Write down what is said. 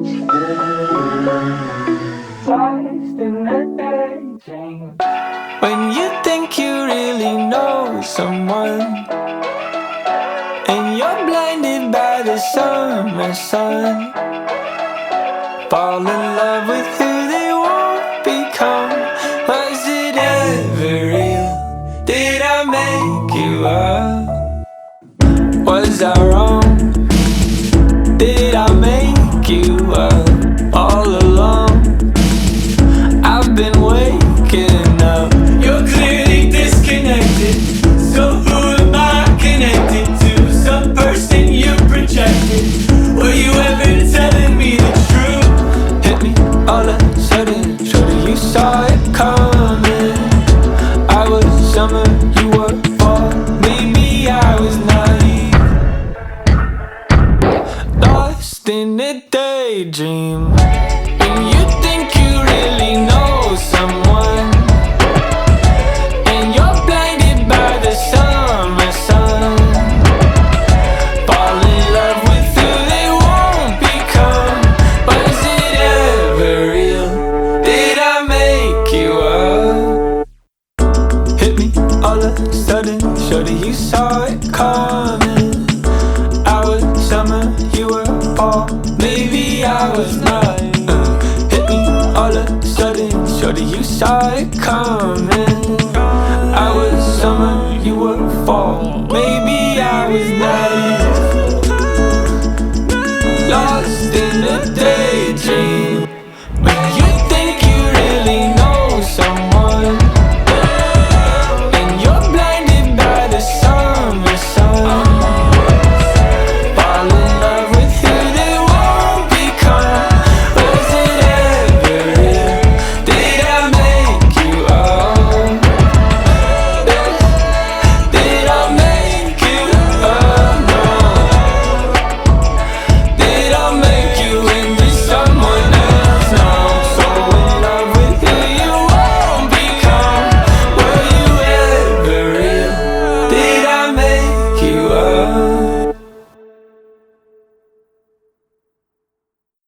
Lost in a daydream. When you think you really know someone, and you're blinded by the summer sun, fall in love with who they won't become. Was it ever real? Did I make you up? Was I wrong? Did I make you up all along? I've been waking up. You're clearly disconnected. So who am I connected to? Some person you projected. Were you ever telling me the truth? Hit me all of a sudden. Shorty, you saw it coming. I was summer, you were fall. Maybe I was naive, lost in a daydream. When you think you really know someone, and you're blinded by the summer sun, fall in love with who they won't become. Was it ever real? Did I make you up? Hit me all of a sudden. Shorty, you saw it coming. I was summer, you were fall. Maybe I was not. Hit me all of a sudden. Shorty, you saw it coming. I was summer, you were fall.